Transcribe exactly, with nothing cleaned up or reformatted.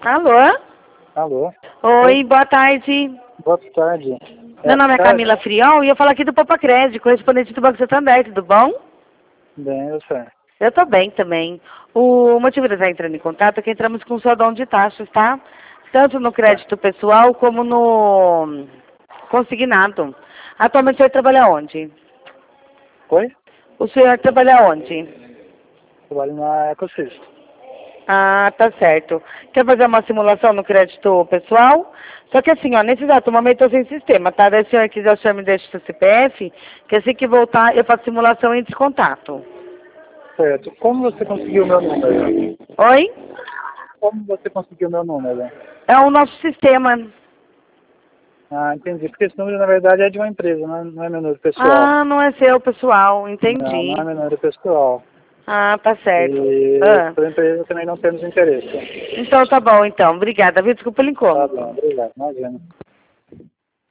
Alô? Alô? Oi, boa tarde. Boa tarde. Meu nome é Camila Friol e eu falo aqui do Papa Crédito, correspondente do Banco Santander, tudo bom? Bem, eu sei. Eu tô bem também. O motivo de eu estar entrando em contato é que entramos com saldão de taxas, tá? Tanto no crédito pessoal como no consignado. Atualmente o senhor trabalha onde? Oi? O senhor trabalha onde? Trabalho na Ecosys. Ah, tá certo. Quer fazer uma simulação no crédito pessoal? Só que assim, ó, nesse exato momento eu sem sistema, tá? Daí se o senhor quiser, o senhor me deixa o seu C P F, que assim que voltar eu faço simulação e entre contato. Certo. Como você conseguiu o meu número? Oi? Como você conseguiu o meu número? É o nosso sistema. Ah, entendi. Porque esse número, na verdade, é de uma empresa, não é, não é meu número pessoal. Ah, não é seu, pessoal. Não, não é Entendi. meu número pessoal. Ah, tá certo. E Ah. para a empresa também não temos interesse. Então tá bom, então. Obrigada, viu? Desculpa pelo Tá incômodo. bom, obrigado. Imagina.